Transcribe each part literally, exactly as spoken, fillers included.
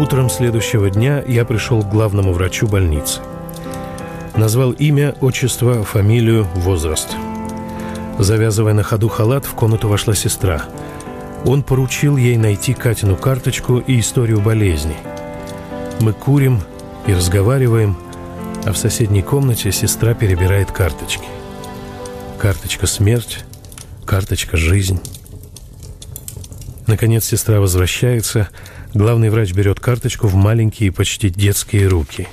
Утром следующего дня я пришел к главному врачу больницы. Назвал имя, отчество, фамилию, возраст. Завязывая на ходу халат, в комнату вошла сестра. Он поручил ей найти Катину карточку и историю болезней. Мы курим и разговариваем, а в соседней комнате сестра перебирает карточки. Карточка «Смерть», карточка «Жизнь». Наконец сестра возвращается. Главный врач берет карточку в маленькие, почти детские руки.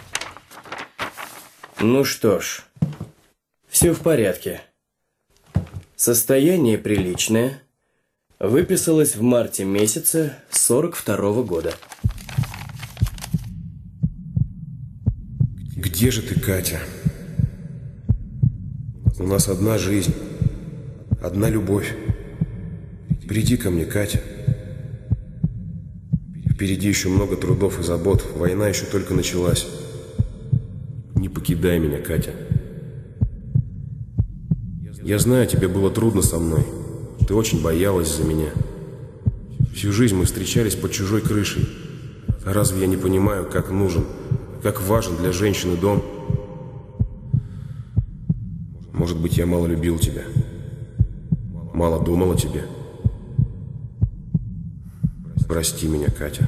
Ну что ж, все в порядке. Состояние приличное. Выписалась в марте месяце сорок второго года. Где же ты, Катя? У нас одна жизнь, одна любовь. Приди ко мне, Катя. Впереди еще много трудов и забот. Война еще только началась. Не покидай меня, Катя. Я знаю, тебе было трудно со мной. Ты очень боялась за меня. Всю жизнь мы встречались под чужой крышей. А разве я не понимаю, как нужен, как важен для женщины дом? Может быть, я мало любил тебя. Мало думал о тебе. Прости меня, Катя.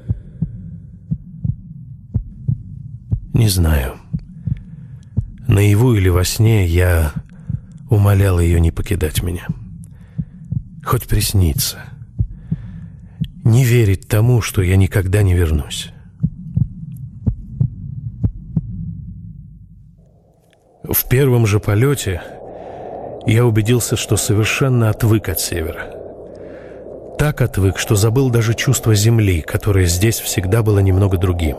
Не знаю. Наяву или во сне я умолял ее не покидать меня. Хоть приснится. Не верить тому, что я никогда не вернусь. В первом же полете я убедился, что совершенно отвык от севера. Так отвык, что забыл даже чувство земли, которое здесь всегда было немного другим.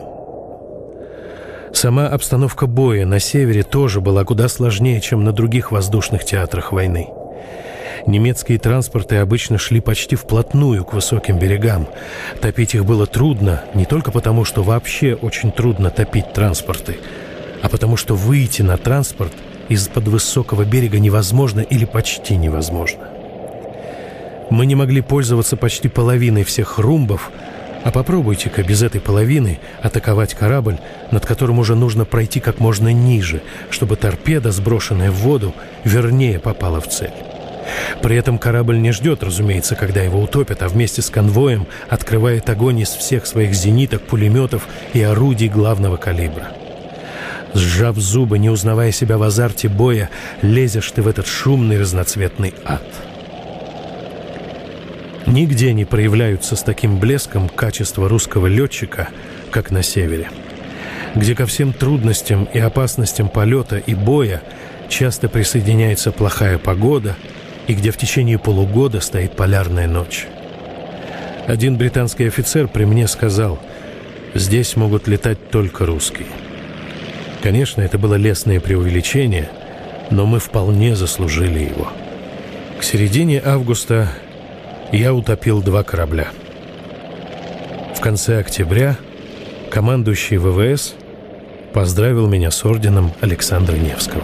Сама обстановка боя на севере тоже была куда сложнее, чем на других воздушных театрах войны. Немецкие транспорты обычно шли почти вплотную к высоким берегам. Топить их было трудно, не только потому, что вообще очень трудно топить транспорты, а потому что выйти на транспорт из-под высокого берега невозможно или почти невозможно. Мы не могли пользоваться почти половиной всех румбов, а попробуйте-ка без этой половины атаковать корабль, над которым уже нужно пройти как можно ниже, чтобы торпеда, сброшенная в воду, вернее попала в цель. При этом корабль не ждет, разумеется, когда его утопят, а вместе с конвоем открывает огонь из всех своих зениток, пулеметов и орудий главного калибра. Сжав зубы, не узнавая себя в азарте боя, лезешь ты в этот шумный разноцветный ад. Нигде не проявляются с таким блеском качества русского летчика, как на севере, где ко всем трудностям и опасностям полета и боя часто присоединяется плохая погода и где в течение полугода стоит полярная ночь. Один британский офицер при мне сказал: «Здесь могут летать только русские». Конечно, это было лестное преувеличение, но мы вполне заслужили его. К середине августа я утопил два корабля. В конце октября командующий ВВС поздравил меня с орденом Александра Невского.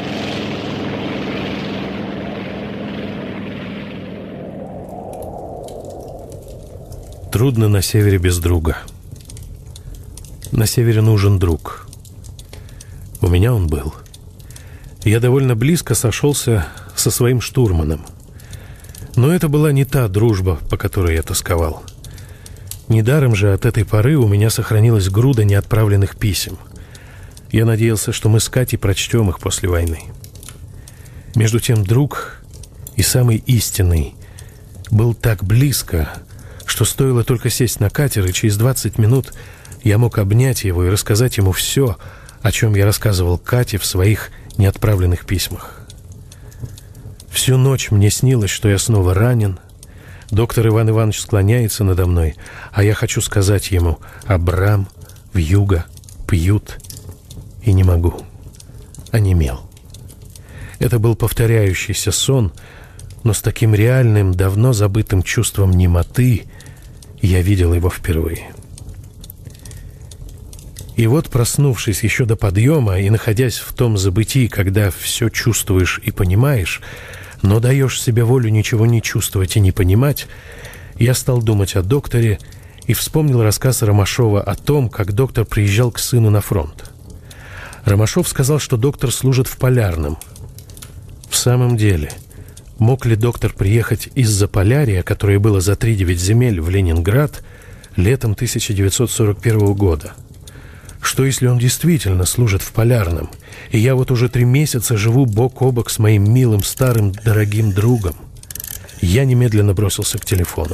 Трудно на севере без друга. На севере нужен друг. У меня он был. Я довольно близко сошелся со своим штурманом. Но это была не та дружба, по которой я тосковал. Недаром же от этой поры у меня сохранилась груда неотправленных писем. Я надеялся, что мы с Катей прочтем их после войны. Между тем друг, и самый истинный, был так близко, что стоило только сесть на катер, и через двадцать минут я мог обнять его и рассказать ему все, о чем я рассказывал Кате в своих неотправленных письмах. Всю ночь мне снилось, что я снова ранен. Доктор Иван Иванович склоняется надо мной, а я хочу сказать ему: «Абрам, вьюга, пьют», и не могу. Онемел. Это был повторяющийся сон, но с таким реальным, давно забытым чувством немоты я видел его впервые. И вот, проснувшись еще до подъема и находясь в том забытии, когда все чувствуешь и понимаешь, но даешь себе волю ничего не чувствовать и не понимать, я стал думать о докторе и вспомнил рассказ Ромашова о том, как доктор приезжал к сыну на фронт. Ромашов сказал, что доктор служит в Полярном. В самом деле, мог ли доктор приехать из Заполярья, которое было за тридевять земель, в Ленинград летом тысяча девятьсот сорок первого года? Что, если он действительно служит в Полярном, и я вот уже три месяца живу бок о бок с моим милым, старым, дорогим другом? Я немедленно бросился к телефону.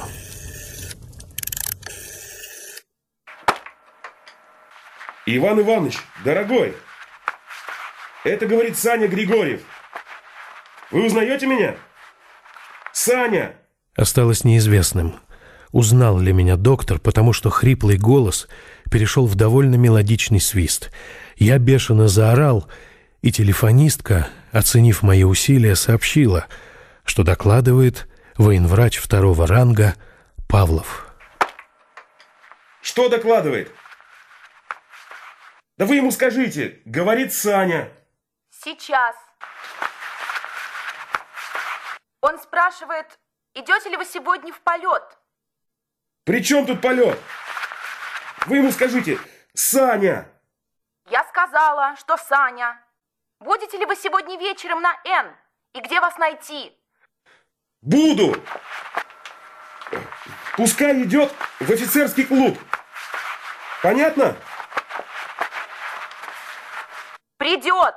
Иван Иванович, дорогой, это говорит Саня Григорьев. Вы узнаете меня? Саня! Осталось неизвестным, узнал ли меня доктор, потому что хриплый голос перешел в довольно мелодичный свист. Я бешено заорал, и телефонистка, оценив мои усилия, сообщила, что докладывает военврач второго ранга Павлов. Что докладывает? Да вы ему скажите, говорит Саня. Сейчас. Он спрашивает, идете ли вы сегодня в полет? При чем тут полет? Вы ему скажите, Саня. Я сказала, что Саня. Будете ли вы сегодня вечером на Н? И где вас найти? Буду. Пускай идет в офицерский клуб. Понятно? Придет.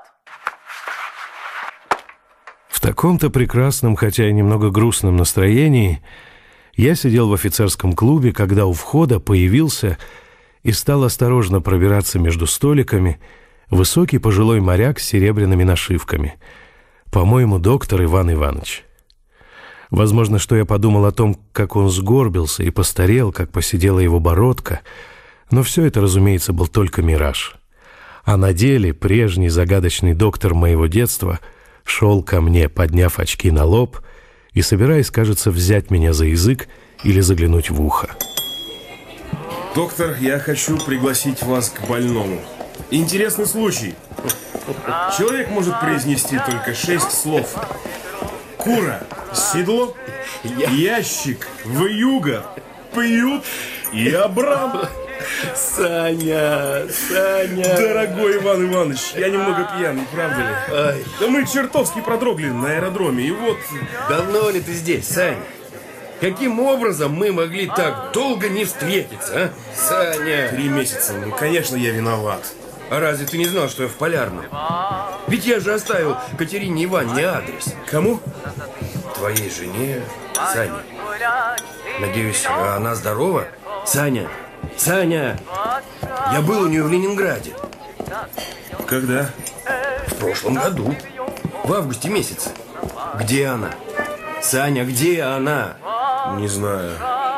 В таком-то прекрасном, хотя и немного грустном настроении я сидел в офицерском клубе, когда у входа появился и стал осторожно пробираться между столиками высокий пожилой моряк с серебряными нашивками. По-моему, доктор Иван Иванович. Возможно, что я подумал о том, как он сгорбился и постарел, как посидела его бородка, но все это, разумеется, был только мираж. А на деле прежний загадочный доктор моего детства шел ко мне, подняв очки на лоб и собираясь, кажется, взять меня за язык или заглянуть в ухо. Доктор, я хочу пригласить вас к больному. Интересный случай. Человек может произнести только шесть слов. Кура, седло, ящик, вьюга, пьют и Абрам. Саня, Саня. Дорогой Иван Иванович, я немного пьяный, правда ли? Ай. Да мы чертовски продрогли на аэродроме, и вот... Давно ли ты здесь, Саня? Каким образом мы могли так долго не встретиться, а? Саня! Три месяца, ну, конечно, я виноват. А разве ты не знал, что я в Полярном? Ведь я же оставил Катерине Ивановне адрес. Кому? Твоей жене, Саня. Надеюсь, она здорова? Саня! Саня! Я был у нее в Ленинграде. Когда? В прошлом году. В августе месяце. Где она? Саня, где она? Не знаю.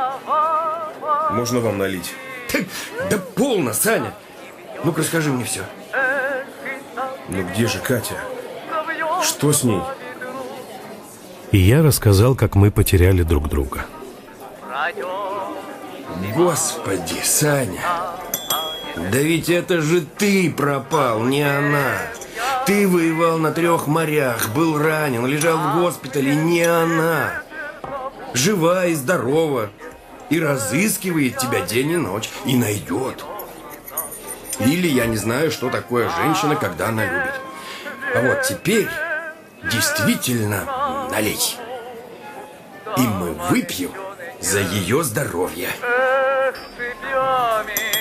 Можно вам налить? Да, да полно, Саня. Ну-ка, расскажи мне все. Ну где же Катя? Что с ней? И я рассказал, как мы потеряли друг друга. Господи, Саня. Да ведь это же ты пропал, не она. Ты воевал на трех морях, был ранен, лежал в госпитале, не она. Жива и здорова. И разыскивает тебя день и ночь. И найдет. Или я не знаю, что такое женщина, когда она любит. А вот теперь действительно налей. И мы выпьем за ее здоровье.